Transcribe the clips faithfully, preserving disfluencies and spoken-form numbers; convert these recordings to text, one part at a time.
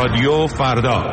رادیو فردا.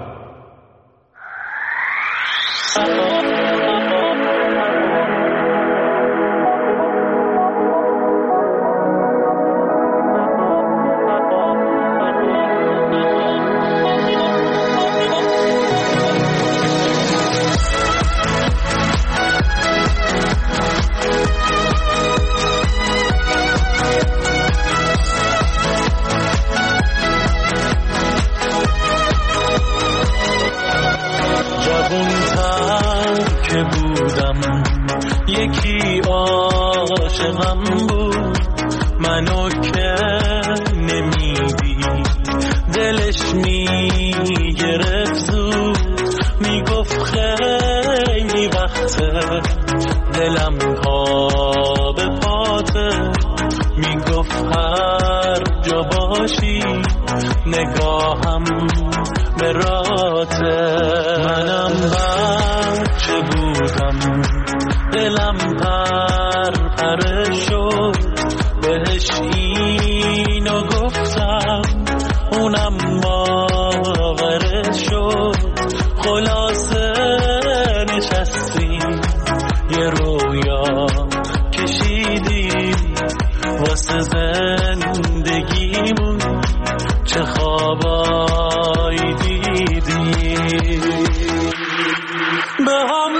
یکی عاشقم بود منو که نمیدی، دلش میگرفت زود، میگفت خیلی وقته، دلم پا به پاته، میگفت هر جا باشی نگاهم به راته. منم بچه بودم دلم پر پر شد، بهش اینو گفتم اونم باور شد. خلاصه نشستیم یه رویا کشیدیم واسه زندگیمون، چه خوابایی دیدیم. به هم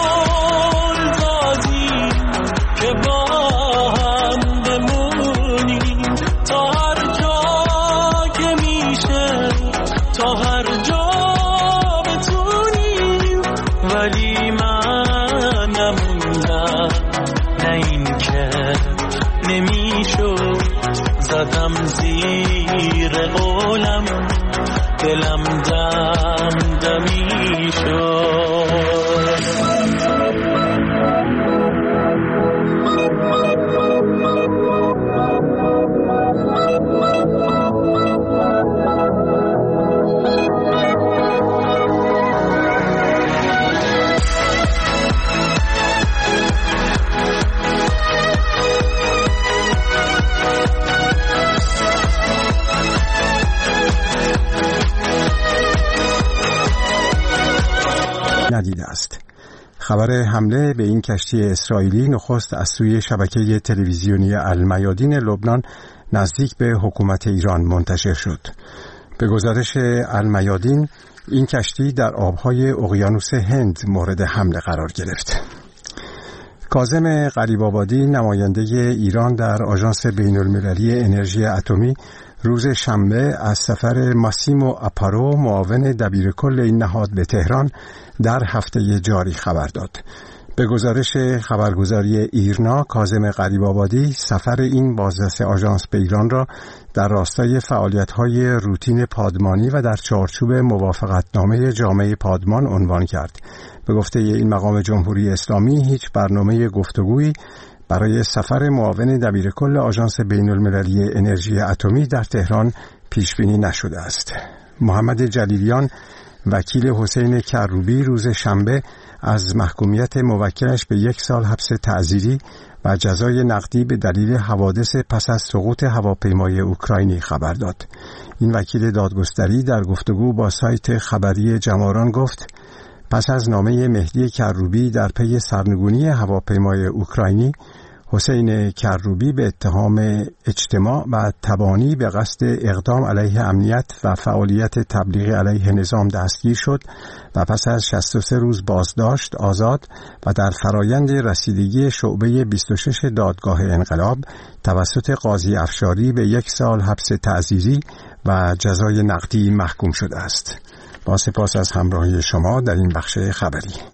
زدم زیر قولم، دلم دم دمی شد. ندیده است. خبر حمله به این کشتی اسرائیلی نخست از سوی شبکه تلویزیونی المیادین لبنان نزدیک به حکومت ایران منتشر شد. به گزارش المیادین این کشتی در آبهای اقیانوس هند مورد حمله قرار گرفت. کاظم قریب‌آبادی نماینده ایران در آژانس بین‌المللی انرژی اتمی روز شنبه از سفر ماسیمو آپارو معاون دبیرکل این نهاد به تهران در هفته جاری خبر داد. به گزارش خبرگزاری ایرنا، کاظم قریب‌آبادی سفر این بازرس آژانس به ایران را در راستای فعالیت‌های روتین پادمانی و در چارچوب موافقتنامه جامعه پادمان عنوان کرد. به گفته این مقام جمهوری اسلامی هیچ برنامه گفتگویی برای سفر معاون دبیرکل آژانس بین‌المللی انرژی اتمی در تهران پیش بینی نشده است. محمد جلیلیان وکیل حسین کروبی روز شنبه از محکومیت موکلش به یک سال حبس تعزیری و جزای نقدی به دلیل حوادث پس از سقوط هواپیمای اوکراینی خبر داد. این وکیل دادگستری در گفتگو با سایت خبری جماران گفت پس از نامه مهدی کروبی در پی سرنگونی هواپیمای اوکراینی، حسین کروبی به اتهام اجتماع و تبانی به قصد اقدام علیه امنیت و فعالیت تبلیغ علیه نظام دستگیر شد و پس از شصت و سه روز بازداشت آزاد و در فرایند رسیدگی شعبه بیست و شش دادگاه انقلاب توسط قاضی افشاری به یک سال حبس تعزیری و جزای نقدی محکوم شده است. با سپاس از همراهی شما در این بخش خبری.